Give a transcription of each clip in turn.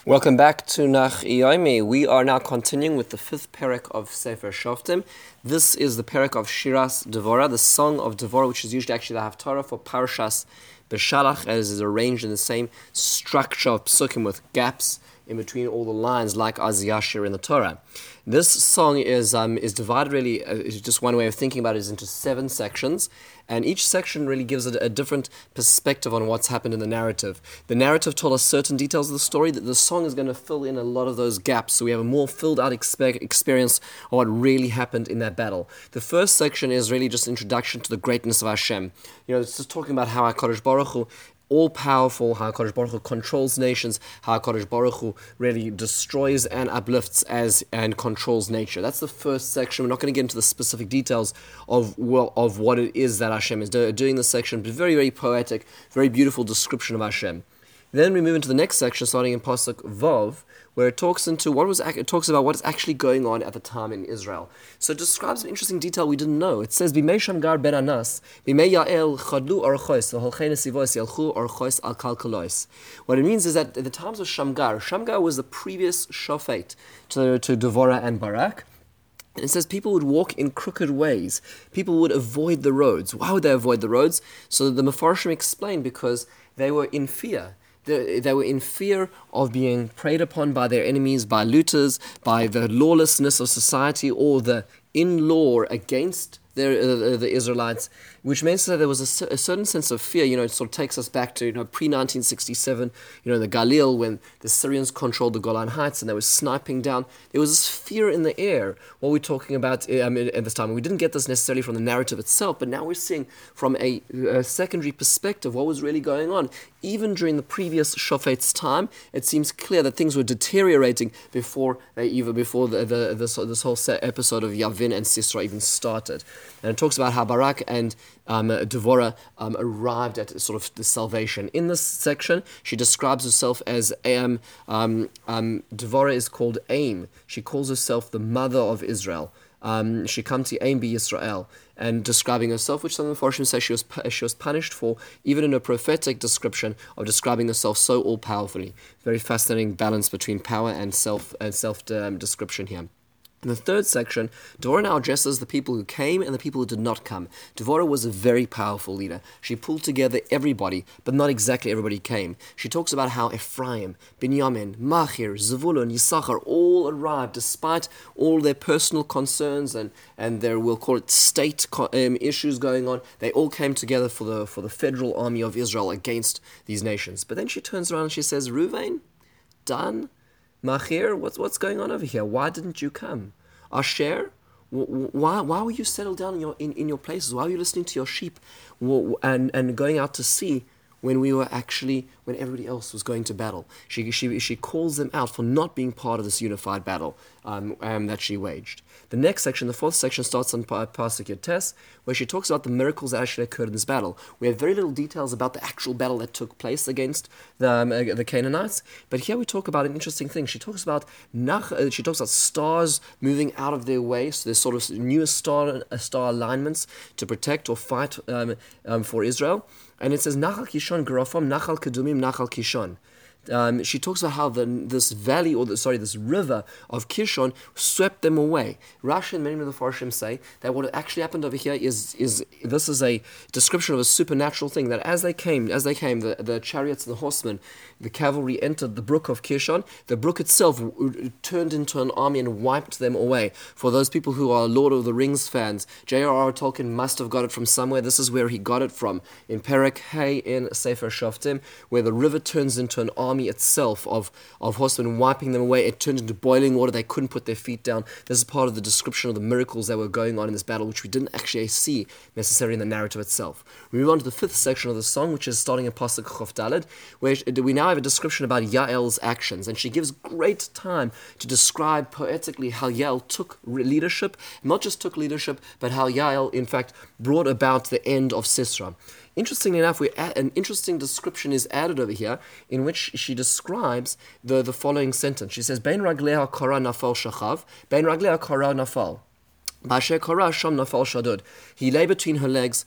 Welcome back to Nach Yomi. We are now continuing with the fifth perek of Sefer Shoftim. This is the perek of Shiras Devorah, the song of Devorah, which is usually actually the Haftarah for Parshas Beshalach, as is arranged in the same structure of psukim with gaps in between all the lines, like Az Yashir in the Torah. This song is divided really, just one way of thinking about it, is into 7 sections, and each section really gives a different perspective on what's happened in the narrative. The narrative told us certain details of the story, that the song is going to fill in a lot of those gaps, so we have a more filled out experience of what really happened in that battle. The first section is really just introduction to the greatness of Hashem. It's just talking about how HaKadosh Baruch Hu, all-powerful, how HaKadosh Baruch Hu controls nations, how HaKadosh Baruch Hu really destroys and uplifts and controls nature. That's the first section. We're not going to get into the specific details of what it is that Hashem is doing this section, but very, very poetic, very beautiful description of Hashem. Then we move into the next section, starting in Pasuk Vav, where it talks about what is actually going on at the time in Israel. So it describes an interesting detail we didn't know. It says, "Bimei Shamgar ben Anas, bimei Yael chadlu orchois v'holchei nesivos yalchu orchois al kalkalois." What it means is that at the times of Shamgar was the previous shofet to Devorah and Barak. And it says people would walk in crooked ways. People would avoid the roads. Why would they avoid the roads? So the Mefarshim explained, because they were in fear. They were in fear of being preyed upon by their enemies, by looters, by the lawlessness of society, or the in-law against the Israelites, which means that there was a certain sense of fear. It sort of takes us back to pre-1967, in the Galil, when the Syrians controlled the Golan Heights and they were sniping down. There was this fear in the air. What we're talking about at this time, we didn't get this necessarily from the narrative itself, but now we're seeing from a secondary perspective what was really going on. Even during the previous Shofet's time, it seems clear that things were deteriorating befthis whole episode of Yavin and Sisera even started. And it talks about how Barak and Devorah arrived at sort of the salvation. In this section, she describes herself as Devorah is called Aim. She calls herself the mother of Israel. She come to Aim be Yisrael, and describing herself, which some of the Farshim say she was punished for, even in a prophetic description of describing herself so all-powerfully. Very fascinating balance between power and self description here. In the third section, Devorah now addresses the people who came and the people who did not come. Devorah was a very powerful leader. She pulled together everybody, but not exactly everybody came. She talks about how Ephraim, Binyamin, Machir, Zevulun, Yisachar all arrived despite all their personal concerns and their, we'll call it, state issues going on. They all came together for the federal army of Israel against these nations. But then she turns around and she says, Reuven, Dan, Machir, what's going on over here? Why didn't you come? Asher, why were you settled down in your places? Why were you listening to your sheep and going out to sea when everybody else was going to battle? She calls them out for not being part of this unified battle that she waged. The next section, the fourth section, starts on Pasuk Yotes, where she talks about the miracles that actually occurred in this battle. We have very little details about the actual battle that took place against the Canaanites, but here we talk about an interesting thing. She talks about stars moving out of their way, so there's sort of new star alignments to protect or fight for Israel. And it says, Nachal Kishon Garafam, Nachal Kedumim, Nachal Kishon. She talks about how this river of Kishon swept them away. Rashi and many of the Farshim say that what actually happened over here is this is a description of a supernatural thing, that as they came, the chariots and the horsemen, the cavalry entered the brook of Kishon. The brook itself turned into an army and wiped them away. For those people who are Lord of the Rings fans, J.R.R. Tolkien must have got it from somewhere. This is where he got it from, in Perek Hay in Sefer Shoftim, where the river turns into an army itself of horsemen, wiping them away. It turned into boiling water. They couldn't put their feet down. This is part of the description of the miracles that were going on in this battle, which we didn't actually see necessarily in the narrative itself. We move on to the fifth section of the song, which is starting in Pasuk Chof Daled, where we now have a description about Yael's actions, and she gives great time to describe poetically how Yael took leadership, not just took leadership, but how Yael, in fact, brought about the end of Sisera. Interestingly enough, an interesting description is added over here, in which she describes the following sentence. She says, "Bein ragleha kara nafal shachav, bein ragleha kara nafal." Ba'asher kara sham nafal shadud. He lay between her legs.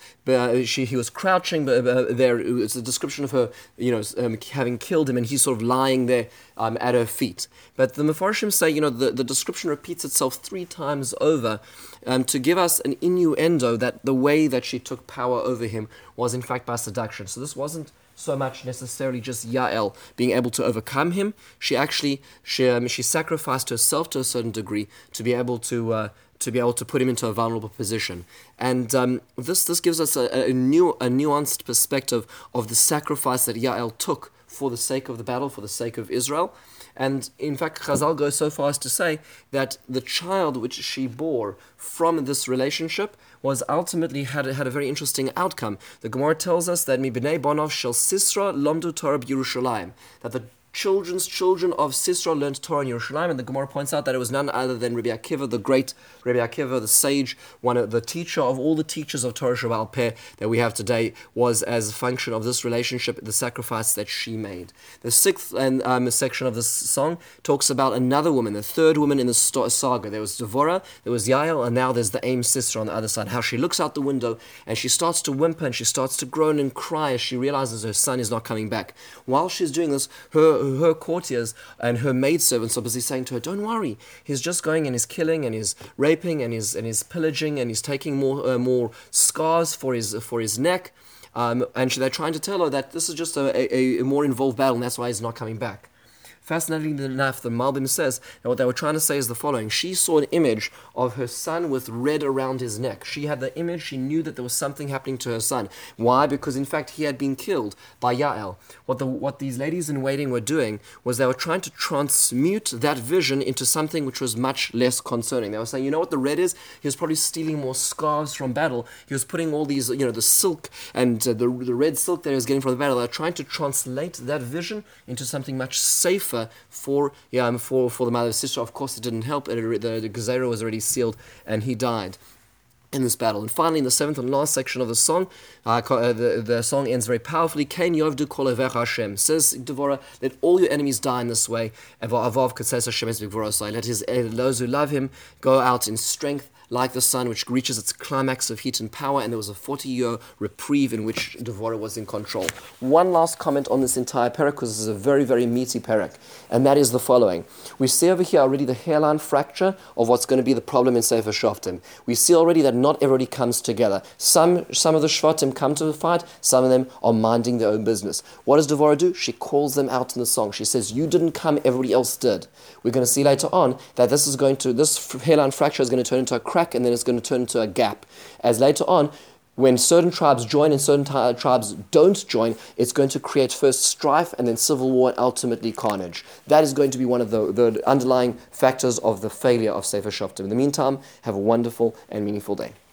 He was crouching there. It's a description of her, having killed him, and he's sort of lying there at her feet. But the Mefarshim say, the description repeats itself 3 times over to give us an innuendo that the way that she took power over him was in fact by seduction. So this wasn't so much necessarily just Yael being able to overcome him. She actually she sacrificed herself to a certain degree to be able to put him into a vulnerable position. And this gives us a nuanced perspective of the sacrifice that Yael took for the sake of the battle, for the sake of Israel. And in fact, Chazal goes so far as to say that the child which she bore from this relationship was ultimately had a very interesting outcome. The Gemara tells us that Mi b'nei bonov shel Sisra lomdu Torah b'Yerushalayim, that the children of Sisra learned Torah in Yerushalayim, and the Gemara points out that it was none other than Rabbi Akiva, the great Rabbi Akiva, the sage, one of the teacher of all the teachers of Torah Sheba'al Peh that we have today, was as a function of this relationship, the sacrifice that she made. The 6th section of this song talks about another woman, the 3rd woman in the saga. There was Devorah, there was Yael, and now there's the Aim Sisra on the other side. How she looks out the window and she starts to whimper and she starts to groan and cry as she realizes her son is not coming back. While she's doing this, her courtiers and her maidservants are busy saying to her, "Don't worry, he's just going and he's killing and he's raping and he's pillaging and he's taking more scars for his neck." And they're trying to tell her that this is just a more involved battle, and that's why he's not coming back. Fascinatingly enough, the Malbim says that what they were trying to say is the following. She saw an image of her son with red around his neck. She had the image. She knew that there was something happening to her son. Why? Because in fact he had been killed by Yael. What these ladies in waiting were doing was they were trying to transmute that vision into something which was much less concerning. They were saying, you know what the red is? He was probably stealing more scarves from battle. He was putting all these, the silk and the red silk that he was getting from the battle. They were trying to translate that vision into something much safer for the mother of Sisra. Of course, it didn't help. The Gezerah was already sealed, and he died in this battle. And finally, in the 7th and last section of the song, the song ends very powerfully. Kain yovdu kol ovecha Hashem. Says Devorah, let all your enemies die in this way. Avav katzes Hashem es b'gvorosai. Let those who love him go out in strength, like the sun, which reaches its climax of heat and power, and there was a 40-year reprieve in which Devorah was in control. One last comment on this entire parak, because this is a very, very meaty parak, and that is the following. We see over here already the hairline fracture of what's going to be the problem in Sefer Shoftim. We see already that not everybody comes together. Some of the Shvatim come to the fight, some of them are minding their own business. What does Devorah do? She calls them out in the song. She says, you didn't come, everybody else did. We're going to see later on that this hairline fracture is going to turn into a crack, and then it's going to turn into a gap. As later on, when certain tribes join and certain tribes don't join, it's going to create first strife and then civil war and ultimately carnage. That is going to be one of the underlying factors of the failure of Sefer Shoftim. In the meantime, have a wonderful and meaningful day.